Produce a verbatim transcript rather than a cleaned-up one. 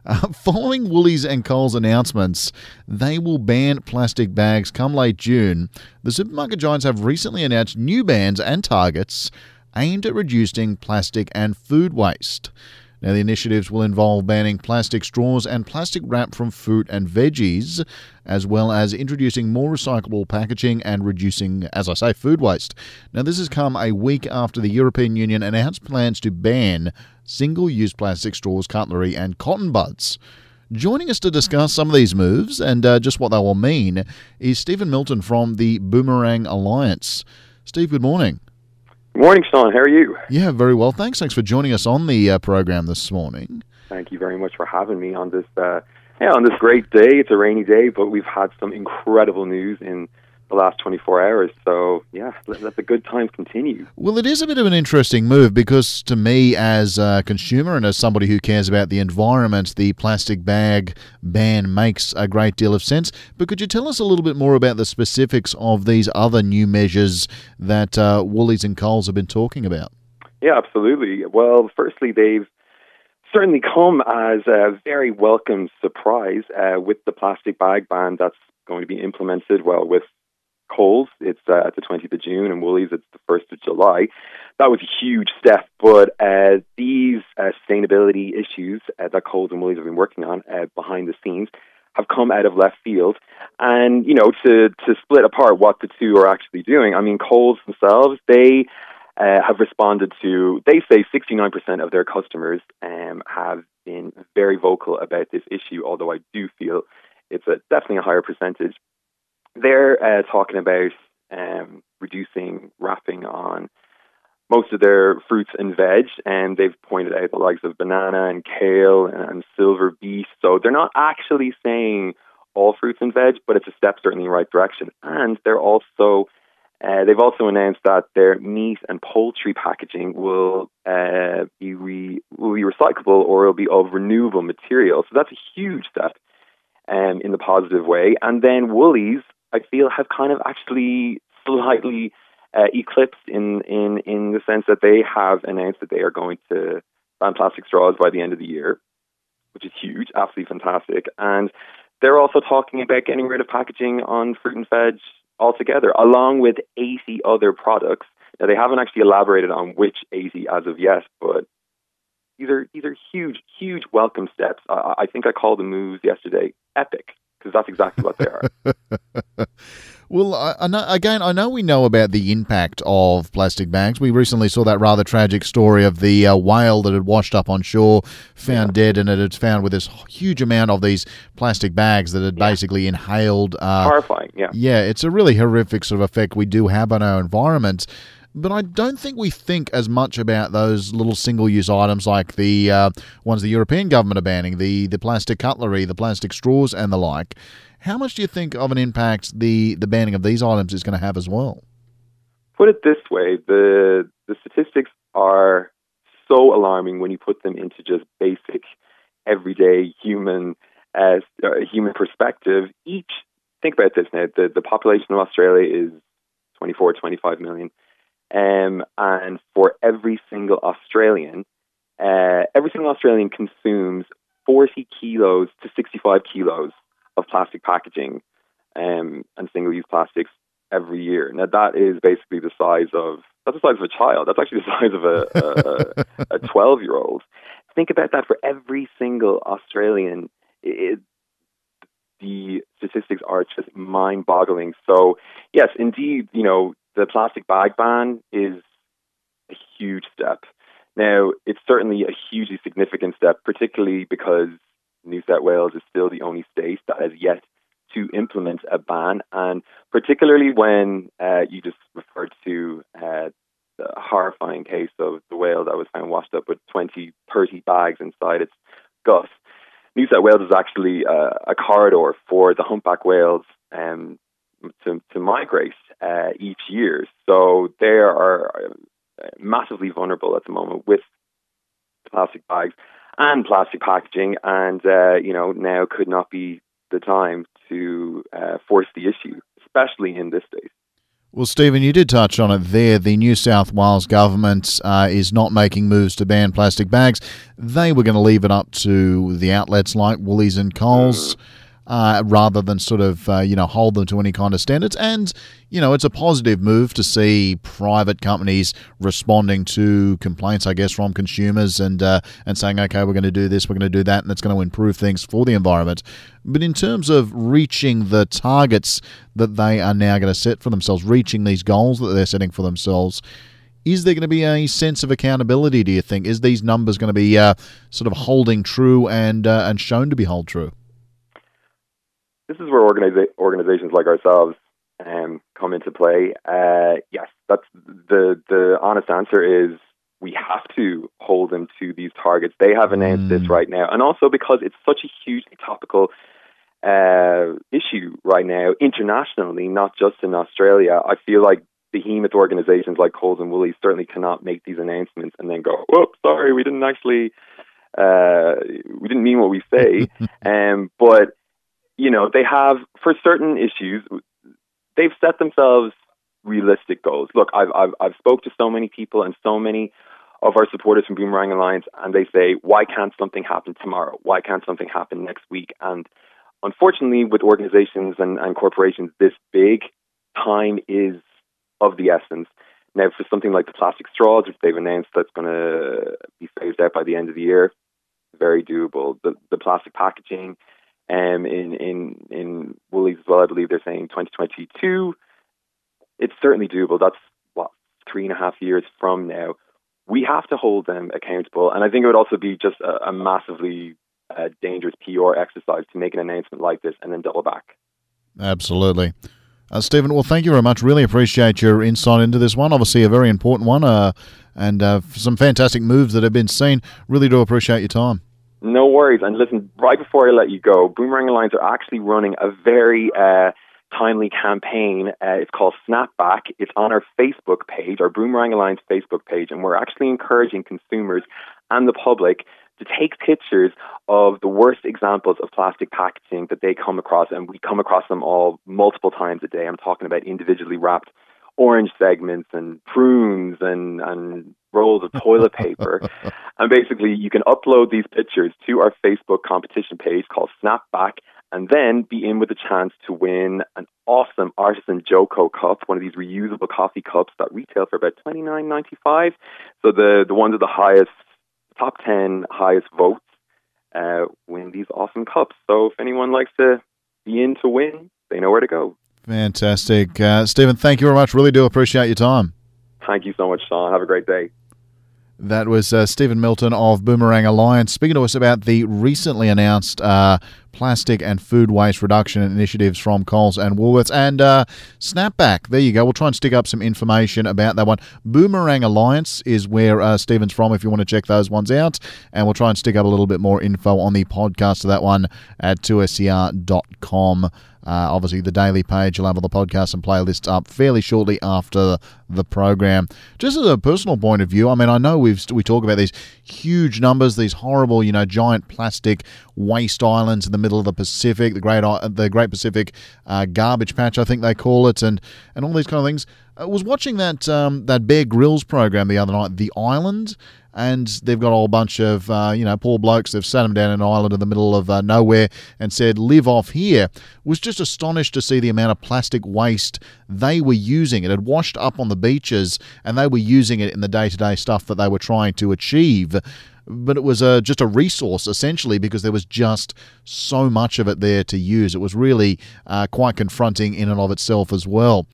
Uh, following Woolies and Coles announcements, they will ban plastic bags come late June. The supermarket giants have recently announced new bans and targets aimed at reducing plastic and food waste. Now, the initiatives will involve banning plastic straws and plastic wrap from fruit and veggies, as well as introducing more recyclable packaging and reducing, as I say, food waste. Now, this has come a week after the European Union announced plans to ban single-use plastic straws, cutlery, and cotton buds. Joining us to discuss some of these moves and uh, just what they will mean is Stephen Milton from the Boomerang Alliance. Steve, good morning. Good morning, Sean. How are you? Yeah, very well. Thanks. Thanks for joining us on the uh, program this morning. Thank you very much for having me on this uh, yeah, on this great day. It's a rainy day, but we've had some incredible news in the last twenty-four hours. So, yeah, let, let the good times continue. Well, it is a bit of an interesting move because to me as a consumer and as somebody who cares about the environment, the plastic bag ban makes a great deal of sense. But could you tell us a little bit more about the specifics of these other new measures that uh, Woolies and Coles have been talking about? Yeah, absolutely. Well, firstly, they've certainly come as a very welcome surprise uh, with the plastic bag ban that's going to be implemented, well, with Coles, it's uh, the twentieth of June, and Woolies, it's the first of July. That was a huge step, but uh, these uh, sustainability issues uh, that Coles and Woolies have been working on uh, behind the scenes have come out of left field. And, you know, to, to split apart what the two are actually doing, I mean, Coles themselves, they uh, have responded to, they say sixty-nine percent of their customers um, have been very vocal about this issue, although I do feel it's a, definitely a higher percentage. They're uh, talking about um, reducing wrapping on most of their fruits and veg, and they've pointed out the likes of banana and kale and, and silver beet. So they're not actually saying all fruits and veg, but it's a step certainly in the right direction. And they're also uh, they've also announced that their meat and poultry packaging will uh, be re- will be recyclable or will be of renewable material. So that's a huge step um, in the positive way. And then Woolies, I feel, have kind of actually slightly uh, eclipsed in, in, in the sense that they have announced that they are going to ban plastic straws by the end of the year, which is huge, absolutely fantastic. And they're also talking about getting rid of packaging on fruit and veg altogether, along with eighty other products. Now, they haven't actually elaborated on which eighty as of yet, but these are, these are huge, huge welcome steps. I, I think I called the moves yesterday epic, because that's exactly what they are. Well, I, I know, again, I know we know about the impact of plastic bags. We recently saw that rather tragic story of the uh, whale that had washed up on shore, found yeah. dead, and it had found with this huge amount of these plastic bags that had yeah. basically inhaled. Uh, Horrifying, yeah. Yeah, it's a really horrific sort of effect we do have on our environment. But I don't think we think as much about those little single-use items like the uh, ones the European government are banning, the, the plastic cutlery, the plastic straws and the like. How much do you think of an impact the, the banning of these items is going to have as well? Put it this way, the the statistics are so alarming when you put them into just basic, everyday human uh, human perspective. Each, think about this now, the, the population of Australia is twenty-four, twenty-five million. Um, and for every single Australian, uh, every single Australian consumes forty kilos to sixty-five kilos of plastic packaging um, and single-use plastics every year. Now, that is basically the size of, that's the size of a child. That's actually the size of a, a, a twelve-year-old. Think about that for every single Australian. It, the statistics are just mind-boggling. So, yes, indeed, you know, the plastic bag ban is a huge step. Now, it's certainly a hugely significant step, particularly because New South Wales is still the only state that has yet to implement a ban, and particularly when uh, you just referred to uh, the horrifying case of the whale that was found washed up with twenty, thirty bags inside its gut. New South Wales is actually uh, a corridor for the humpback whales um, to, to migrate uh, each year. So they are massively vulnerable at the moment with plastic bags and plastic packaging, and uh, you know, now could not be the time to uh, force the issue, especially in this state. Well, Stephen, you did touch on it there. The New South Wales government uh, is not making moves to ban plastic bags. They were going to leave it up to the outlets like Woolies and Coles, uh, rather than sort of, uh, you know, hold them to any kind of standards. And, you know, it's a positive move to see private companies responding to complaints, I guess, from consumers and uh, and saying, okay, we're going to do this, we're going to do that, and it's going to improve things for the environment. But in terms of reaching the targets that they are now going to set for themselves, reaching these goals that they're setting for themselves, is there going to be a sense of accountability, do you think? Is these numbers going to be uh, sort of holding true and uh, and shown to be hold true? This is where organiza- organizations like ourselves um, come into play. Uh, yes, that's the the honest answer is we have to hold them to these targets. They have announced mm. this right now. And also because it's such a hugely topical uh, issue right now, internationally, not just in Australia, I feel like behemoth organizations like Coles and Woolies certainly cannot make these announcements and then go, oh, sorry, we didn't actually, uh, we didn't mean what we say. um, but, you know, they have, for certain issues, they've set themselves realistic goals. Look, I've, I've, I've spoke to so many people and so many of our supporters from Boomerang Alliance, and they say, why can't something happen tomorrow? Why can't something happen next week? And unfortunately, with organizations and, and corporations this big, time is of the essence. Now, for something like the plastic straws, which they've announced that's going to be phased out by the end of the year, very doable. The, the plastic packaging, um, in, in, in Woolies as well, I believe they're saying twenty twenty-two. It's certainly doable. That's, what, three and a half years from now. We have to hold them accountable. And I think it would also be just a, a massively uh, dangerous P R exercise to make an announcement like this and then double back. Absolutely. Uh, Stephen, well, thank you very much. Really appreciate your insight into this one. Obviously a very important one, uh, and uh, some fantastic moves that have been seen. Really do appreciate your time. No worries. And listen, right before I let you go, Boomerang Alliance are actually running a very uh, timely campaign. Uh, it's called Snapback. It's on our Facebook page, our Boomerang Alliance Facebook page, and we're actually encouraging consumers and the public to take pictures of the worst examples of plastic packaging that they come across, and we come across them all multiple times a day. I'm talking about individually wrapped orange segments and prunes and, and rolls of toilet paper. And basically, you can upload these pictures to our Facebook competition page called Snapback, and then be in with a chance to win an awesome Artisan Joko cup, one of these reusable coffee cups that retail for about twenty-nine ninety-five. So the, the ones with the highest, top ten highest votes uh, win these awesome cups. So if anyone likes to be in to win, they know where to go. Fantastic. Uh, Stephen, thank you very much. Really do appreciate your time. Thank you so much, Sean. Have a great day. That was uh, Stephen Milton of Boomerang Alliance speaking to us about the recently announced uh, plastic and food waste reduction initiatives from Coles and Woolworths. And uh, Snapback, there you go. We'll try and stick up some information about that one. Boomerang Alliance is where uh, Stephen's from if you want to check those ones out. And we'll try and stick up a little bit more info on the podcast of that one at two S C R dot com. Uh, obviously, the daily page, you'll have all the podcasts and playlists up fairly shortly after the program. Just as a personal point of view, I mean, I know we've we talk about these huge numbers, these horrible, you know, giant plastic waste islands in the middle of the Pacific, the Great the Great Pacific uh, Garbage Patch, I think they call it, and, and all these kind of things. I was watching that um, that Bear Grylls program the other night, The Island, and they've got a whole bunch of, uh, you know, poor blokes. They've sat them down in an island in the middle of uh, nowhere and said, live off here. Was just astonished to see the amount of plastic waste they were using. It had washed up on the beaches, and they were using it in the day-to-day stuff that they were trying to achieve. But it was uh, just a resource, essentially, because there was just so much of it there to use. It was really uh, quite confronting in and of itself as well.